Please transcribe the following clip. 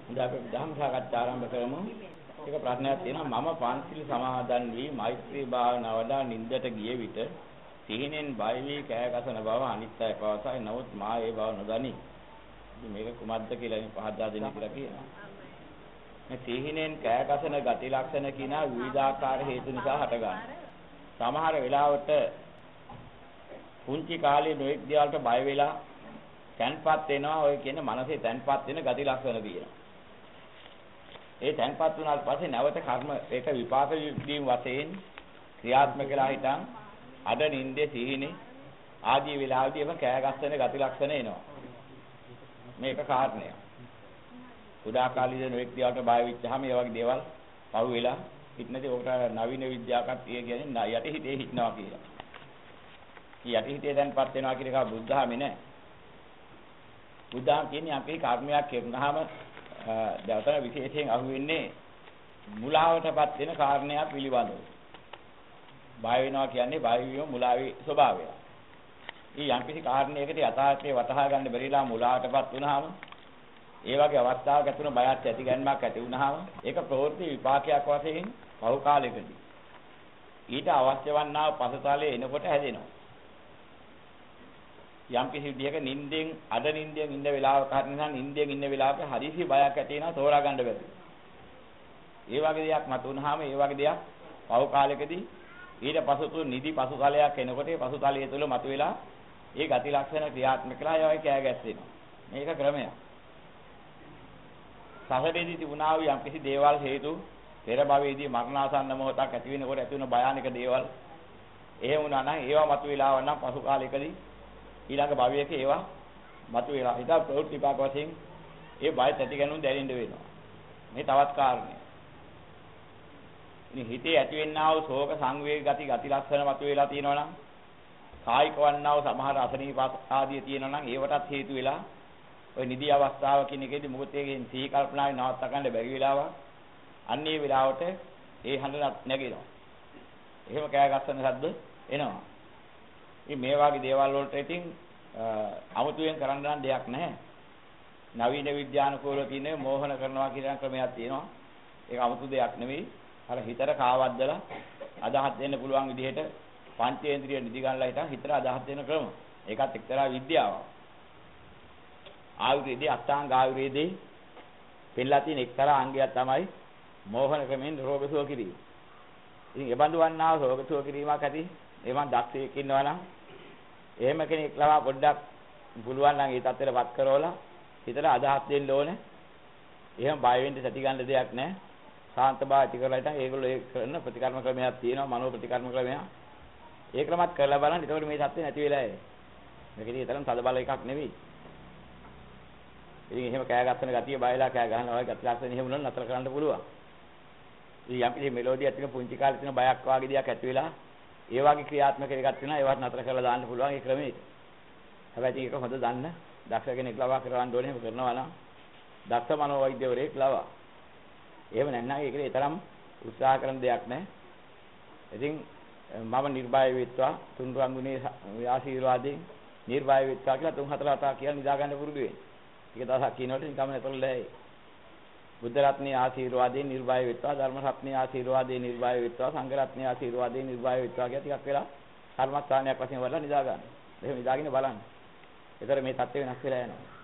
ඉතින් අපි ධම්ම සාකච්ඡා ආරම්භ කරමු. එක ප්‍රශ්නයක් තියෙනවා මම පන්සිල් සමාදන් වී මෛත්‍රී භාවනාව වඩා නිින්දට ගිය විට සිහිනෙන් බය වී කෑ ගසන බව අනිත් අය පවසයි. නමුත් මා ඒ බව නොදනි. ඉතින් මේක කුමක්ද කියලා ඉතින් පහදා දෙන්න කියලා කියනවා. මේ සිහිනෙන් කෑ ගසන ගති ලක්ෂණ කියන විවිධාකාර හේතු නිසා හටගන්නවා. සමහර වෙලාවට පුංචි කාලේ නොඑක් දේවල්ට බය වෙලා තැන්පත් වෙනවා. ඔය කියන්නේ මනසේ තැන්පත් වෙන ගති ලක්ෂණ තියෙනවා. ඒ තැන්පත් වුණාට පස්සේ නැවත කර්ම ඒක විපාක දීම් වශයෙන් ක්‍රියාත්මක වෙලා හිටන් අද නින්දේ සිහිනේ ආදී වෙලාවදී එම කෑගස්සන ගති ලක්ෂණ එනවා. මේක කාරණයක්. කුඩා කාලේදී නොඑක් දේවල්ට බය වෙච්චාම ඒ වගේ දේවල් පහු වෙලා හිටනදී ඔකට නවීන විද්‍යාවකට කියන්නේ යටි හිතේ හිටනවා කියලා. යටි හිතේ දැන්පත් වෙනවා කියන එක බුද්ධාමේ නෑ. බුද්ධාම කියන්නේ අපි කර්මයක් කරනවාම දවතර විශේෂයෙන් අහුවෙන්නේ මුලාවටපත් වෙන කාරණයක් පිළිබඳව. බය වෙනවා කියන්නේ බය වීම මුලාවේ ස්වභාවය. ඊ යම්කිසි කාරණයකට යථාර්ථය වටහා ගන්න බැරිලා මුලාවටපත් වුනහම ඒ වගේ අවස්ථාවක ඇතුළු බයක් ඇති ගැනීමක් ඇති වුනහම ඒක ප්‍රවෘත්ති විපාකයක් වශයෙන් පහු කාලයකදී ඊට අවශ්‍ය වන්නා පසුතලයේ එනකොට හැදෙනවා. යම්කිසි විදිහක නිින්දෙන් අද නිින්දෙන් ඉන්න වෙලාවක හරිනම් නිින්දෙන් ඉන්න වෙලාවක හදිසි බයක් ඇති වෙනවා තෝරා ගන්න බැරි. ඒ වගේ දෙයක් මතුනහම ඒ වගේ දෙයක් පහු කාලයකදී ඊට පසුතු නිදි පසුතලයක් එනකොට ඒ පසුතලයේ තුල මතුවලා ඒ ගති ලක්ෂණ ක්‍රියාත්මක කළා ඒවයි කෑ ගැස්සෙනවා. මේක ක්‍රමයක්. සසරේදී තිබුණා වූ යම්කිසි දේවල් හේතු පෙර භවයේදී මරණාසන්න මොහොතක් ඇති වෙනකොට ඇති වෙන භයානක දේවල් එහෙම වුණා නම් ඒවා මතුවලා වන්නම් පසු කාලයකදී ඊළඟ භවයක ඒවා මතුවලා හිත ප්‍රවෘත්ති විපාක වශයෙන් ඒ බය ඇති ගැනුම් දැනෙන්න වෙනවා. මේ තවත් කාරණයක්. ඉතින් හිතේ ඇතිවෙනා වූ ශෝක සංවේග ගති ලක්ෂණ මතුවලා තියෙනවා නම් කායික වන්නා වූ සමහර අසනීප ආදී තියෙනවා නම් ඒවටත් හේතු වෙලා ඔය නිදි අවස්ථාව කියන එකේදී මොකටේකින් සිහි කල්පනාවේ නවත්ත ගන්න බැරි වෙලාවක් අන්නේ වෙලාවට ඒ හඬ නැගෙනවා. එහෙම කෑ ගස්සන ශබ්ද එනවා. ඉතින් මේ වගේ දේවල් වලට ඉතින් අමුතුවෙන් කරන්න නම් දෙයක් නැහැ. නවීන විද්‍යානුකූලව තියෙන මෝහන කරනවා කියන ක්‍රමයක් තියෙනවා. ඒක අමුතු දෙයක් නෙවෙයි. අර හිතට කාවද්දලා අදහස් දෙන්න පුළුවන් විදිහට පංචේන්ද්‍රිය නිදි ගන්නලා හිටන් හිතට අදහස් දෙන ක්‍රම. ඒකත් එක්තරා විද්‍යාවක්. ආයුර්වේදයේ අෂ්ටාංග ආයුර්වේදයේ පෙළලා තියෙන එක්තරා අංගයක් තමයි මෝහන ක්‍රමෙන් රෝග සුව කිරීම. ඉතින් ඒ බඳු වන්නා රෝග සුව කිරීමක් ඇති එවන් දක්ෂයෙක් ඉන්නවා නම් එහෙම කෙනෙක් ලවා පොඩ්ඩක් පුළුවන් නම් ඒ තත්ත්වෙටපත් කරවලා හිතට අදහස් දෙන්න ඕනේ. එහෙම බය වෙන්න සැටි ගන්න දෙයක් නැහැ. සාන්ත බව ඇති කරලා ඉතින් ඒගොල්ලෝ ඒ කරන ප්‍රතිකර්ම ක්‍රමයක් තියෙනවා මනෝ ප්‍රතිකර්ම ක්‍රමයක්. ඒ ක්‍රමත් කරලා බලන්න. ඒතකොට මේ තත්ත්වේ නැති වෙලා එයි. මේකදී තරම් තද බල එකක් නෙවෙයි. ඉතින් එහෙම කෑ ගස්සන ගතිය බයලා කෑ ගහනවා වගේ ගති ලක්ෂණ එහෙම වුණොත් නතර කරන්න පුළුවන්. ඉතින් යම් කිසි මෙලෝඩියක් තියෙන පුංචි කාලේ තියෙන බයක් වගේ දෙයක් ඇති වෙලා ඒ වගේ ක්‍රියාත්මක එකක් තියෙනවා ඒවත් නතර කරලා දාන්න පුළුවන් ඒ ක්‍රමෙට. හැබැයි ඒක හොඳ දන්න දක්ෂ කෙනෙක් ලවා කරවන්න ඕනේ එහෙම කරනවා නම් දක්ෂ මනෝවෛද්‍යවරයෙක් ලවා. එහෙම නැත්නම් ඒකේ තරම් උත්සාහ කරන දෙයක් නැහැ. ඉතින් මම නිර්භය වෙත්වා තුන් රංගුනේ ආශිර්වාදයෙන් නිර්භය වෙත්වා කියලා 3-4 වතාවක් කියලා නිදා ගන්න පුරුදු වෙන්න. ටික දවසක් කියනකොට නිකම්ම නැතොල්ලයි. බුද්ධ රත්නයේ ආශිර්වාදයෙන් නිර්භය වෙත්වා ධර්ම රත්නයේ ආශිර්වාදයෙන් නිර්භය වෙත්වා සංඝ රත්නයේ ආශිර්වාදයෙන් නිර්භය වෙත්වා කියලා ටිකක් වෙලා කර්මස්ථානයක් වශයෙන් වඩලා නිදා ගන්න. එහෙම නිදාගෙන බලන්න. ඒතර මේ தත්ත්වය වෙනස් වෙලා යනවා.